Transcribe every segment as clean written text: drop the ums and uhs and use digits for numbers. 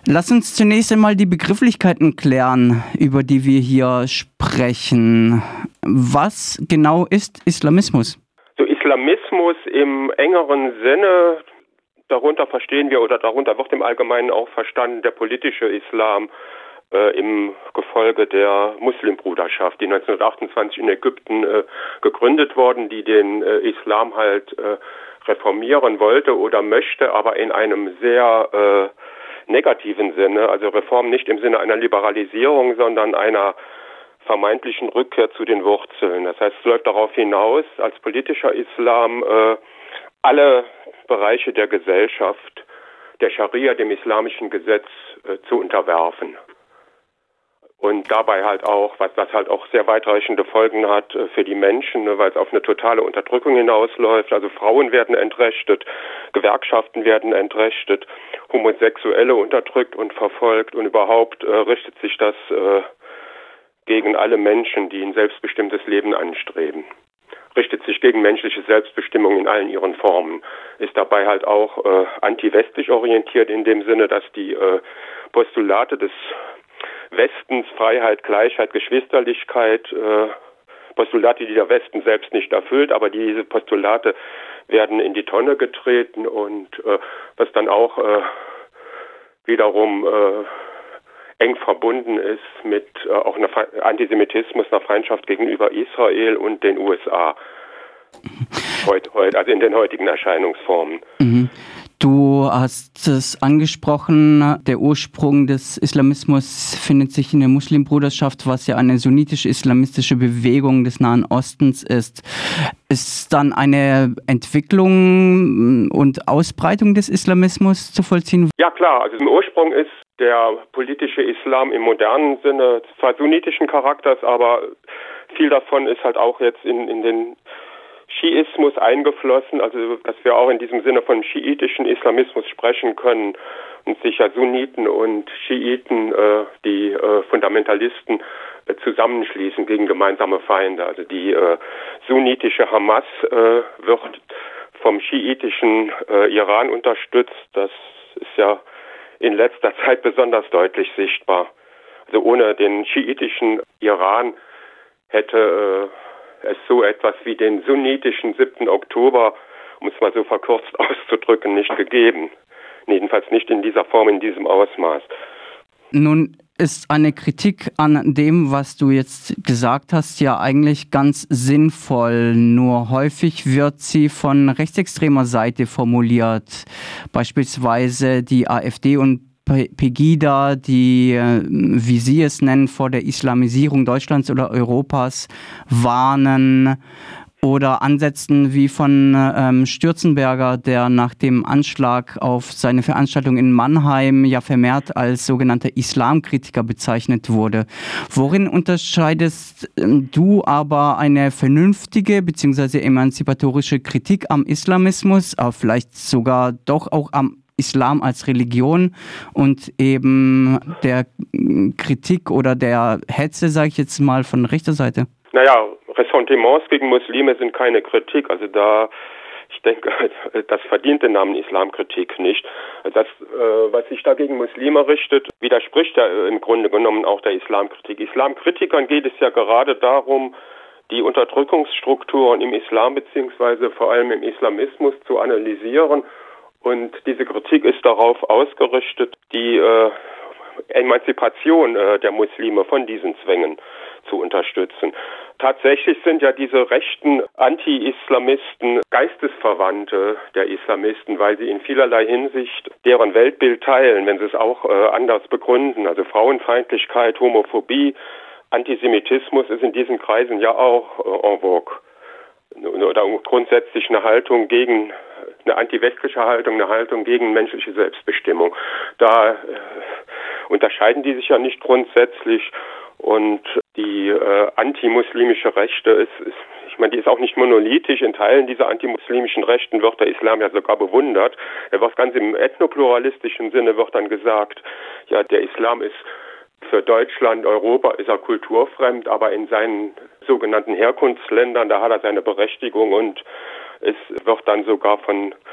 Lass uns zunächst einmal die Begrifflichkeiten klären, über die wir hier sprechen. Was genau ist Islamismus? So Islamismus im engeren Sinne, darunter verstehen wir oder darunter wird im Allgemeinen auch verstanden der politische Islam im Gefolge der Muslimbruderschaft, die 1928 in Ägypten gegründet worden, die den Islam halt reformieren wollte oder möchte, aber in einem sehr negativen Sinne, also Reform nicht im Sinne einer Liberalisierung, sondern einer vermeintlichen Rückkehr zu den Wurzeln. Das heißt, es läuft darauf hinaus, als politischer Islam alle Bereiche der Gesellschaft, der Scharia, dem islamischen Gesetz zu unterwerfen. Und dabei halt auch, was halt auch sehr weitreichende Folgen hat für die Menschen, weil es auf eine totale Unterdrückung hinausläuft. Also Frauen werden entrechtet, Gewerkschaften werden entrechtet, Homosexuelle unterdrückt und verfolgt und überhaupt richtet sich das gegen alle Menschen, die ein selbstbestimmtes Leben anstreben. Richtet sich gegen menschliche Selbstbestimmung in allen ihren Formen. Ist dabei halt auch anti-westlich orientiert in dem Sinne, dass die Postulate des Westens, Freiheit, Gleichheit, Geschwisterlichkeit, Postulate, die der Westen selbst nicht erfüllt, aber diese Postulate werden in die Tonne getreten und was dann auch wiederum eng verbunden ist mit auch einer Antisemitismus, einer Feindschaft gegenüber Israel und den USA. Heute, also in den heutigen Erscheinungsformen. Mhm. Du hast es angesprochen, der Ursprung des Islamismus findet sich in der Muslimbruderschaft, was ja eine sunnitisch-islamistische Bewegung des Nahen Ostens ist. Ist dann eine Entwicklung und Ausbreitung des Islamismus zu vollziehen? Ja klar, also im Ursprung ist der politische Islam im modernen Sinne zwar sunnitischen Charakters, aber viel davon ist halt auch jetzt in den Schiismus eingeflossen, also dass wir auch in diesem Sinne von schiitischen Islamismus sprechen können und sich ja Sunniten und Schiiten, die Fundamentalisten, zusammenschließen gegen gemeinsame Feinde. Also die sunnitische Hamas wird vom schiitischen Iran unterstützt. Das ist ja in letzter Zeit besonders deutlich sichtbar. Also ohne den schiitischen Iran hätte es so etwas wie den sunnitischen 7. Oktober, um es mal so verkürzt auszudrücken, nicht gegeben. Jedenfalls nicht in dieser Form, in diesem Ausmaß. Nun ist eine Kritik an dem, was du jetzt gesagt hast, ja eigentlich ganz sinnvoll. Nur häufig wird sie von rechtsextremer Seite formuliert. Beispielsweise die AfD und Pegida, die, wie Sie es nennen, vor der Islamisierung Deutschlands oder Europas warnen. Oder Ansätzen wie von Stürzenberger, der nach dem Anschlag auf seine Veranstaltung in Mannheim ja vermehrt als sogenannter Islamkritiker bezeichnet wurde. Worin unterscheidest du aber eine vernünftige bzw. emanzipatorische Kritik am Islamismus, aber vielleicht sogar doch auch am Islam als Religion und eben der Kritik oder der Hetze, sage ich jetzt mal, von rechter Seite? Naja, Ressentiments gegen Muslime sind keine Kritik. Also ich denke, das verdient den Namen Islamkritik nicht. Das, was sich da gegen Muslime richtet, widerspricht ja im Grunde genommen auch der Islamkritik. Islamkritikern geht es ja gerade darum, die Unterdrückungsstrukturen im Islam beziehungsweise vor allem im Islamismus zu analysieren. Und diese Kritik ist darauf ausgerichtet, die Emanzipation der Muslime von diesen Zwängen zu unterstützen. Tatsächlich sind ja diese rechten Anti-Islamisten Geistesverwandte der Islamisten, weil sie in vielerlei Hinsicht deren Weltbild teilen, wenn sie es auch anders begründen. Also Frauenfeindlichkeit, Homophobie, Antisemitismus ist in diesen Kreisen ja auch en vogue. Oder grundsätzlich eine Haltung gegen, eine antiwestliche Haltung, eine Haltung gegen menschliche Selbstbestimmung. Da unterscheiden die sich ja nicht grundsätzlich. Und die antimuslimische Rechte ich meine, die ist auch nicht monolithisch. In Teilen dieser antimuslimischen Rechten wird der Islam ja sogar bewundert. Er wird ganz im ethnopluralistischen Sinne wird dann gesagt, ja, der Islam ist für Deutschland, Europa ist er kulturfremd, aber in seinen sogenannten Herkunftsländern, da hat er seine Berechtigung und es wird dann sogar von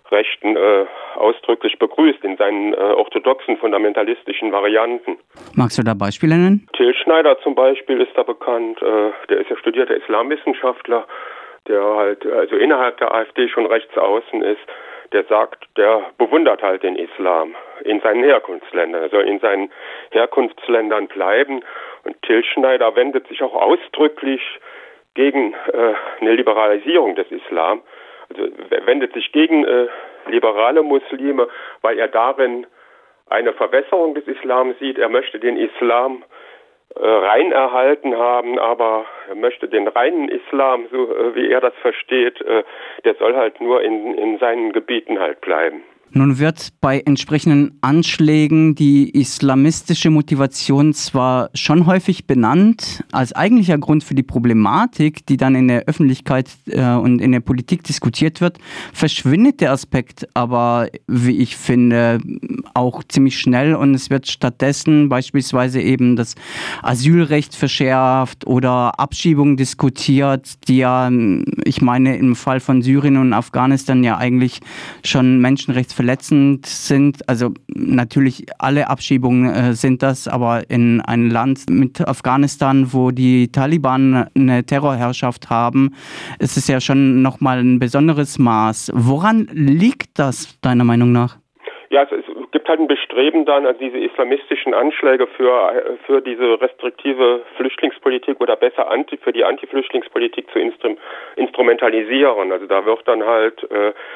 Rechten ausdrücklich begrüßt in seinen orthodoxen, fundamentalistischen Varianten. Magst du da Beispiele nennen? Till Schneider zum Beispiel ist da bekannt. Der ist ja studierter Islamwissenschaftler, der halt also innerhalb der AfD schon rechts außen ist. Der sagt, der bewundert halt den Islam in seinen Herkunftsländern. Er soll in seinen Herkunftsländern bleiben. Und Till Schneider wendet sich auch ausdrücklich gegen eine Liberalisierung des Islam. Also wendet sich gegen liberale Muslime, weil er darin eine Verwässerung des Islam sieht. Er möchte den Islam rein erhalten haben, aber er möchte den reinen Islam, so wie er das versteht, der soll halt nur in seinen Gebieten halt bleiben. Nun wird bei entsprechenden Anschlägen die islamistische Motivation zwar schon häufig benannt, als eigentlicher Grund für die Problematik, die dann in der Öffentlichkeit und in der Politik diskutiert wird, verschwindet der Aspekt aber, wie ich finde, auch ziemlich schnell und es wird stattdessen beispielsweise eben das Asylrecht verschärft oder Abschiebungen diskutiert, die ja, ich meine, im Fall von Syrien und Afghanistan ja eigentlich schon menschenrechtsverletzend sind. Also natürlich alle Abschiebungen sind das, aber in ein Land mit Afghanistan, wo die Taliban eine Terrorherrschaft haben, ist es ja schon nochmal ein besonderes Maß. Woran liegt das deiner Meinung nach? Ja, es gibt halt ein Bestreben dann, also diese islamistischen Anschläge für diese restriktive Flüchtlingspolitik oder besser für die Anti-Flüchtlingspolitik zu instrumentalisieren. Also da wird dann halt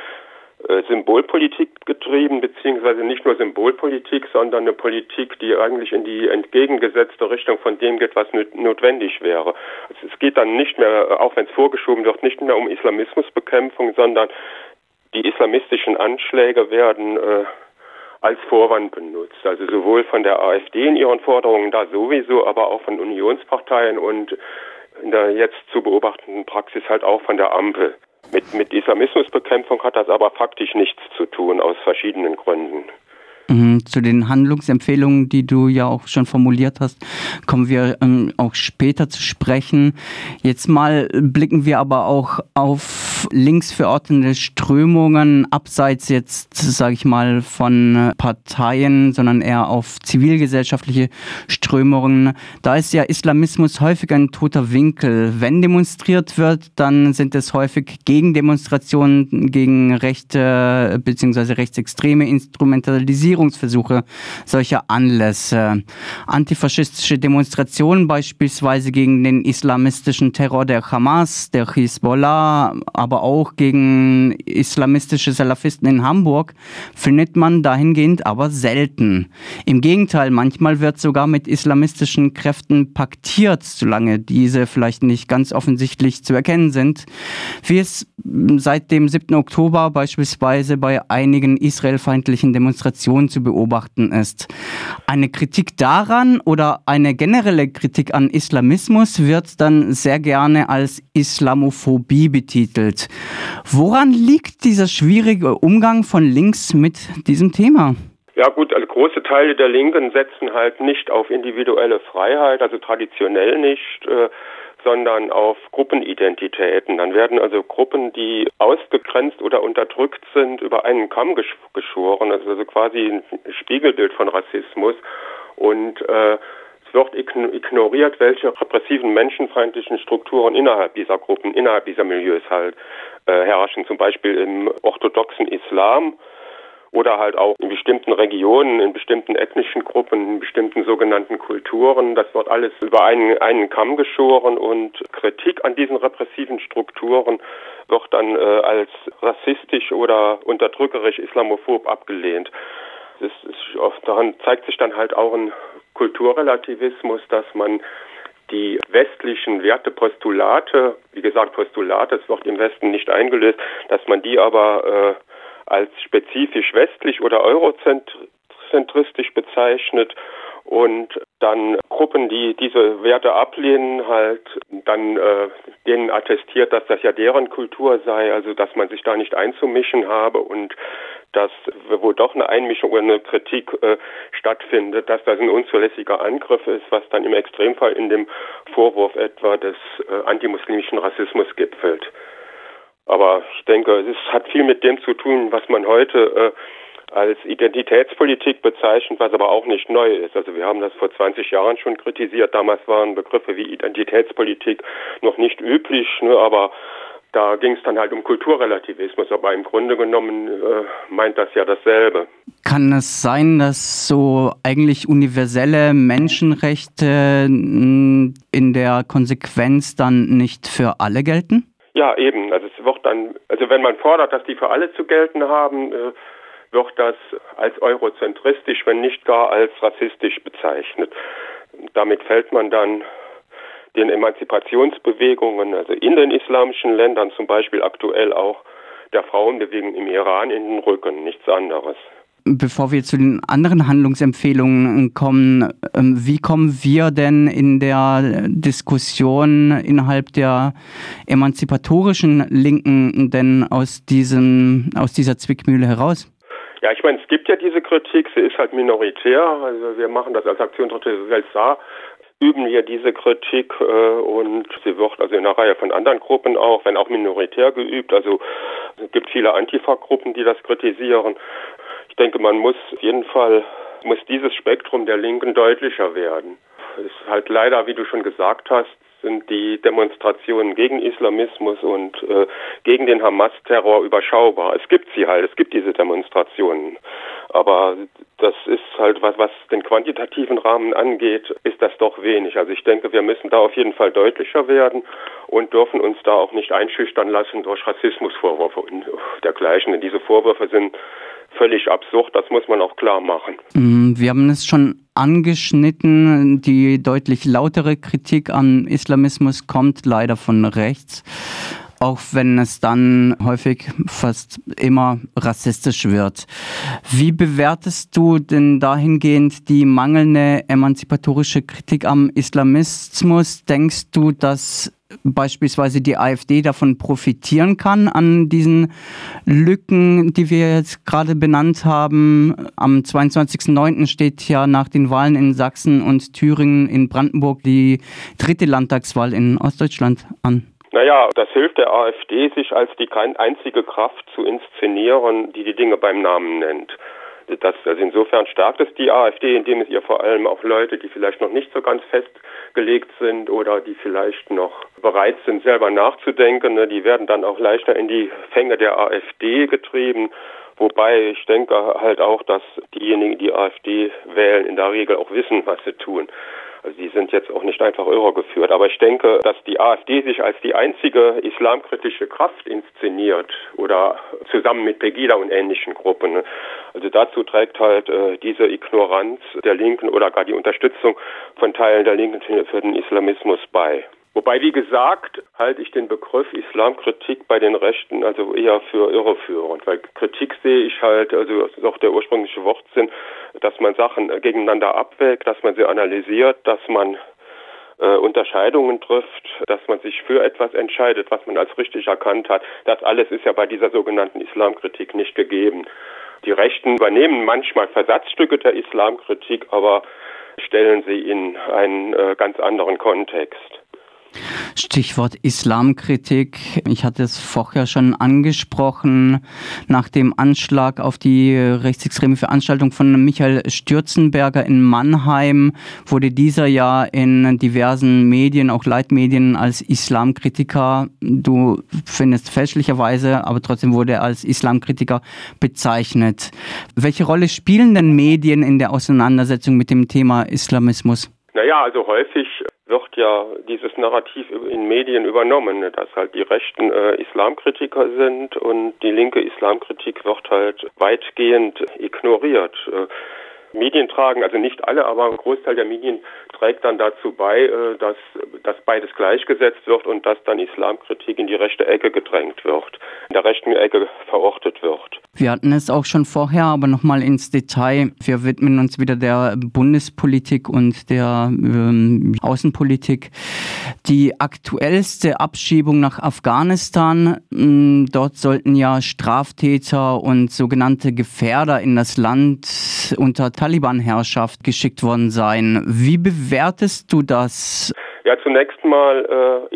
Symbolpolitik getrieben, beziehungsweise nicht nur Symbolpolitik, sondern eine Politik, die eigentlich in die entgegengesetzte Richtung von dem geht, was notwendig wäre. Also es geht dann nicht mehr, auch wenn es vorgeschoben wird, nicht mehr um Islamismusbekämpfung, sondern die islamistischen Anschläge werden als Vorwand benutzt. Also sowohl von der AfD in ihren Forderungen da sowieso, aber auch von Unionsparteien und in der jetzt zu beobachtenden Praxis halt auch von der Ampel. Mit Islamismusbekämpfung hat das aber faktisch nichts zu tun, aus verschiedenen Gründen. Zu den Handlungsempfehlungen, die du ja auch schon formuliert hast, kommen wir auch später zu sprechen. Jetzt mal blicken wir aber auch auf links verortete Strömungen, abseits jetzt, sage ich mal, von Parteien, sondern eher auf zivilgesellschaftliche Strömungen. Da ist ja Islamismus häufig ein toter Winkel. Wenn demonstriert wird, dann sind es häufig Gegendemonstrationen gegen rechte bzw. rechtsextreme Instrumentalisierungsversuche solcher Anlässe. Antifaschistische Demonstrationen beispielsweise gegen den islamistischen Terror der Hamas, der Hisbollah, aber auch gegen islamistische Salafisten in Hamburg findet man dahingehend aber selten. Im Gegenteil, manchmal wird sogar mit islamistischen Kräften paktiert, solange diese vielleicht nicht ganz offensichtlich zu erkennen sind, wie es seit dem 7. Oktober beispielsweise bei einigen israelfeindlichen Demonstrationen zu beobachten ist. Eine Kritik daran oder eine generelle Kritik an Islamismus wird dann sehr gerne als Islamophobie betitelt. Woran liegt dieser schwierige Umgang von links mit diesem Thema? Ja gut, also große Teile der Linken setzen halt nicht auf individuelle Freiheit, also traditionell nicht, sondern auf Gruppenidentitäten. Dann werden also Gruppen, die ausgegrenzt oder unterdrückt sind, über einen Kamm geschoren. Das ist also quasi ein Spiegelbild von Rassismus. Und es wird ignoriert, welche repressiven menschenfeindlichen Strukturen innerhalb dieser Gruppen, innerhalb dieser Milieus halt herrschen. Zum Beispiel im orthodoxen Islam oder halt auch in bestimmten Regionen, in bestimmten ethnischen Gruppen, in bestimmten sogenannten Kulturen. Das wird alles über einen Kamm geschoren und Kritik an diesen repressiven Strukturen wird dann als rassistisch oder unterdrückerisch islamophob abgelehnt. Daran zeigt sich dann halt auch ein Kulturrelativismus, dass man die westlichen Wertepostulate, wie gesagt Postulate, das wird im Westen nicht eingelöst, dass man die aber als spezifisch westlich oder eurozentristisch bezeichnet und dann Gruppen, die diese Werte ablehnen, halt dann denen attestiert, dass das ja deren Kultur sei, also dass man sich da nicht einzumischen habe und dass, wo doch eine Einmischung oder eine Kritik stattfindet, dass das ein unzulässiger Angriff ist, was dann im Extremfall in dem Vorwurf etwa des antimuslimischen Rassismus gipfelt. Aber ich denke, es hat viel mit dem zu tun, was man heute als Identitätspolitik bezeichnet, was aber auch nicht neu ist. Also wir haben das vor 20 Jahren schon kritisiert. Damals waren Begriffe wie Identitätspolitik noch nicht üblich, ne, aber da ging es dann halt um Kulturrelativismus. Aber im Grunde genommen meint das ja dasselbe. Kann es sein, dass so eigentlich universelle Menschenrechte in der Konsequenz dann nicht für alle gelten? Ja, eben. Also es wird dann, also wenn man fordert, dass die für alle zu gelten haben, wird das als eurozentristisch, wenn nicht gar als rassistisch bezeichnet. Damit fällt man dann den Emanzipationsbewegungen, also in den islamischen Ländern, zum Beispiel aktuell auch der Frauenbewegung im Iran, in den Rücken, nichts anderes. Bevor wir zu den anderen Handlungsempfehlungen kommen, wie kommen wir denn in der Diskussion innerhalb der emanzipatorischen Linken denn aus dieser Zwickmühle heraus? Ja, ich meine, es gibt ja diese Kritik, sie ist halt minoritär, also wir machen das als Aktion Dritte Welt Saar, üben wir diese Kritik und sie wird also in einer Reihe von anderen Gruppen auch, wenn auch minoritär geübt, also es gibt viele Antifa-Gruppen, die das kritisieren. Ich denke, man muss auf jeden Fall, dieses Spektrum der Linken deutlicher werden. Es ist halt leider, wie du schon gesagt hast, sind die Demonstrationen gegen Islamismus und gegen den Hamas-Terror überschaubar. Es gibt sie halt, es gibt diese Demonstrationen. Aber das ist halt, was den quantitativen Rahmen angeht, ist das doch wenig. Also ich denke, wir müssen da auf jeden Fall deutlicher werden und dürfen uns da auch nicht einschüchtern lassen durch Rassismusvorwürfe und dergleichen. Denn diese Vorwürfe sind völlig absurd, das muss man auch klar machen. Wir haben es schon angeschnitten, die deutlich lautere Kritik am Islamismus kommt leider von rechts, auch wenn es dann häufig fast immer rassistisch wird. Wie bewertest du denn dahingehend die mangelnde emanzipatorische Kritik am Islamismus? Denkst du, dass beispielsweise die AfD davon profitieren kann, an diesen Lücken, die wir jetzt gerade benannt haben? Am 22.09. steht ja nach den Wahlen in Sachsen und Thüringen in Brandenburg die 3. Landtagswahl in Ostdeutschland an. Naja, das hilft der AfD, sich als die einzige Kraft zu inszenieren, die die Dinge beim Namen nennt. Also insofern stärkt es die AfD, indem es ihr vor allem auch Leute, die vielleicht noch nicht so ganz festgelegt sind oder die vielleicht noch bereit sind, selber nachzudenken, die werden dann auch leichter in die Fänge der AfD getrieben. Wobei ich denke halt auch, dass diejenigen, die AfD wählen, in der Regel auch wissen, was sie tun. Also die sind jetzt auch nicht einfach irregeführt. Aber ich denke, dass die AfD sich als die einzige islamkritische Kraft inszeniert oder zusammen mit Pegida und ähnlichen Gruppen. Also dazu trägt halt diese Ignoranz der Linken oder gar die Unterstützung von Teilen der Linken für den Islamismus bei. Wobei, wie gesagt, halte ich den Begriff Islamkritik bei den Rechten also eher für irreführend, weil Kritik sehe ich halt, also das ist auch der ursprüngliche Wortsinn, dass man Sachen gegeneinander abwägt, dass man sie analysiert, dass man Unterscheidungen trifft, dass man sich für etwas entscheidet, was man als richtig erkannt hat. Das alles ist ja bei dieser sogenannten Islamkritik nicht gegeben. Die Rechten übernehmen manchmal Versatzstücke der Islamkritik, aber stellen sie in einen ganz anderen Kontext. Stichwort Islamkritik. Ich hatte es vorher schon angesprochen. Nach dem Anschlag auf die rechtsextreme Veranstaltung von Michael Stürzenberger in Mannheim wurde dieser ja in diversen Medien, auch Leitmedien, als Islamkritiker, du findest fälschlicherweise, aber trotzdem wurde er als Islamkritiker bezeichnet. Welche Rolle spielen denn Medien in der Auseinandersetzung mit dem Thema Islamismus? Naja, also häufig wird ja dieses Narrativ in Medien übernommen, dass halt die Rechten Islamkritiker sind und die linke Islamkritik wird halt weitgehend ignoriert. Medien tragen, also nicht alle, aber ein Großteil der Medien trägt dann dazu bei, dass beides gleichgesetzt wird und dass dann Islamkritik in die rechte Ecke gedrängt wird, in der rechten Ecke verortet wird. Wir hatten es auch schon vorher, aber nochmal ins Detail. Wir widmen uns wieder der Bundespolitik und der Außenpolitik. Die aktuellste Abschiebung nach Afghanistan, dort sollten ja Straftäter und sogenannte Gefährder in das Land unter Taliban-Herrschaft geschickt worden sein. Wie bewertest du das? Ja, zunächst mal ethisch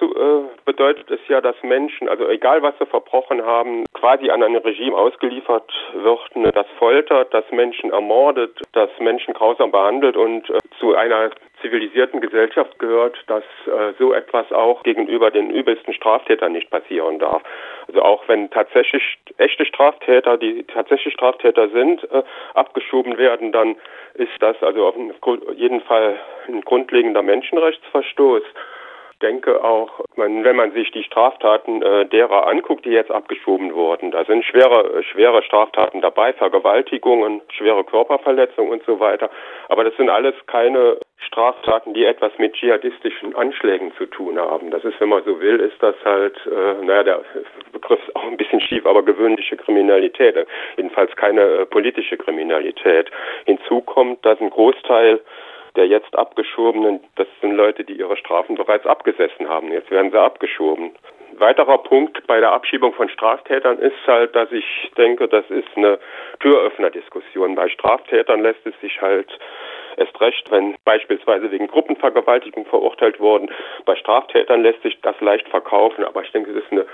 dazu bedeutet es ja, dass Menschen, also egal was sie verbrochen haben, quasi an ein Regime ausgeliefert wird, ne, das foltert, das Menschen ermordet, das Menschen grausam behandelt und zu einer zivilisierten Gesellschaft gehört, dass so etwas auch gegenüber den übelsten Straftätern nicht passieren darf. Also auch wenn tatsächlich echte Straftäter, die tatsächlich Straftäter sind, abgeschoben werden, dann ist das also auf jeden Fall ein grundlegender Menschenrechtsverstoß. Ich denke auch, wenn man sich die Straftaten derer anguckt, die jetzt abgeschoben wurden, da sind schwere Straftaten dabei, Vergewaltigungen, schwere Körperverletzungen und so weiter. Aber das sind alles keine Straftaten, die etwas mit dschihadistischen Anschlägen zu tun haben. Das ist, wenn man so will, ist das halt, der Begriff ist auch ein bisschen schief, aber gewöhnliche Kriminalität. Jedenfalls keine politische Kriminalität. Hinzu kommt, dass ein Großteil der jetzt Abgeschobenen, das sind Leute, die ihre Strafen bereits abgesessen haben. Jetzt werden sie abgeschoben. Ein weiterer Punkt bei der Abschiebung von Straftätern ist halt, dass ich denke, das ist eine Türöffnerdiskussion. Bei Straftätern lässt es sich halt erst recht, wenn beispielsweise wegen Gruppenvergewaltigung verurteilt wurden. Bei Straftätern lässt sich das leicht verkaufen, aber ich denke, es ist eine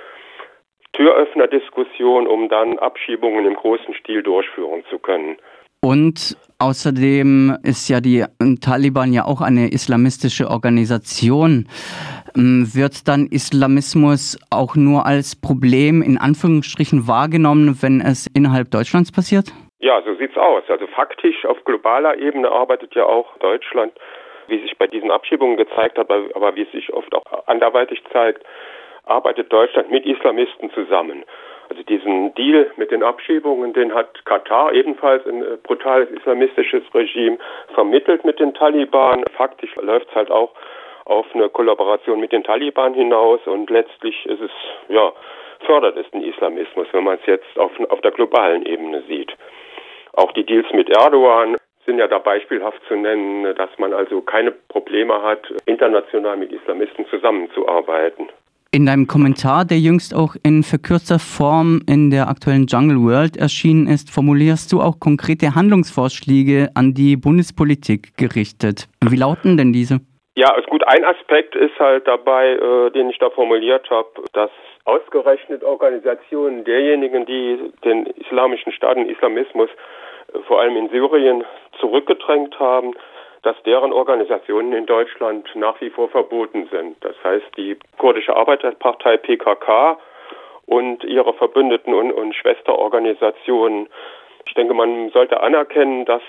Türöffnerdiskussion, um dann Abschiebungen im großen Stil durchführen zu können. Und außerdem ist ja die Taliban ja auch eine islamistische Organisation. Wird dann Islamismus auch nur als Problem in Anführungsstrichen wahrgenommen, wenn es innerhalb Deutschlands passiert? Ja, so sieht's aus. Also faktisch auf globaler Ebene arbeitet ja auch Deutschland, wie sich bei diesen Abschiebungen gezeigt hat, aber wie es sich oft auch anderweitig zeigt, arbeitet Deutschland mit Islamisten zusammen. Also diesen Deal mit den Abschiebungen, den hat Katar, ebenfalls ein brutales islamistisches Regime, vermittelt mit den Taliban. Faktisch läuft es halt auch auf eine Kollaboration mit den Taliban hinaus und letztlich ist es, fördert es den Islamismus, wenn man es jetzt auf der globalen Ebene sieht. Auch die Deals mit Erdogan sind ja da beispielhaft zu nennen, dass man also keine Probleme hat, international mit Islamisten zusammenzuarbeiten. In deinem Kommentar, der jüngst auch in verkürzter Form in der aktuellen Jungle World erschienen ist, formulierst du auch konkrete Handlungsvorschläge an die Bundespolitik gerichtet. Wie lauten denn diese? Ja, ist gut. Ein Aspekt ist halt dabei, den ich da formuliert habe, dass ausgerechnet Organisationen derjenigen, die den islamischen Staat, den Islamismus vor allem in Syrien zurückgedrängt haben, dass deren Organisationen in Deutschland nach wie vor verboten sind. Das heißt, die kurdische Arbeiterpartei PKK und ihre Verbündeten und Schwesterorganisationen. Ich denke, man sollte anerkennen, dass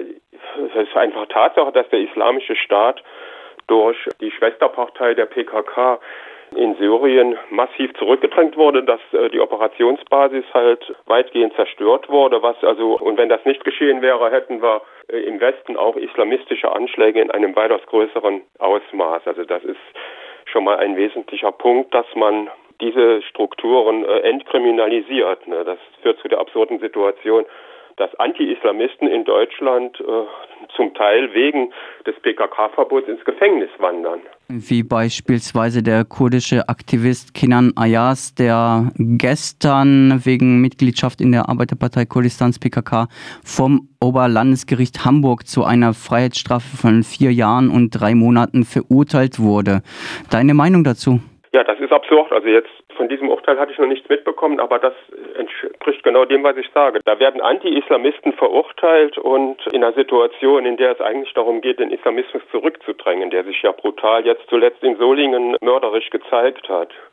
es ist einfach Tatsache, dass der Islamische Staat durch die Schwesterpartei der PKK in Syrien massiv zurückgedrängt wurde, dass die Operationsbasis halt weitgehend zerstört wurde, und wenn das nicht geschehen wäre, hätten wir im Westen auch islamistische Anschläge in einem weitaus größeren Ausmaß. Also das ist schon mal ein wesentlicher Punkt, dass man diese Strukturen entkriminalisiert. Ne? Das führt zu der absurden Situation, dass Anti-Islamisten in Deutschland zum Teil wegen des PKK-Verbots ins Gefängnis wandern. Wie beispielsweise der kurdische Aktivist Kenan Ayaz, der gestern wegen Mitgliedschaft in der Arbeiterpartei Kurdistans PKK vom Oberlandesgericht Hamburg zu einer Freiheitsstrafe von 4 Jahren und 3 Monaten verurteilt wurde. Deine Meinung dazu? Ja, das ist absurd. Also jetzt von diesem Urteil hatte ich noch nichts mitbekommen, aber das entspricht genau dem, was ich sage. Da werden Anti-Islamisten verurteilt und in einer Situation, in der es eigentlich darum geht, den Islamismus zurückzudrängen, der sich ja brutal jetzt zuletzt in Solingen mörderisch gezeigt hat.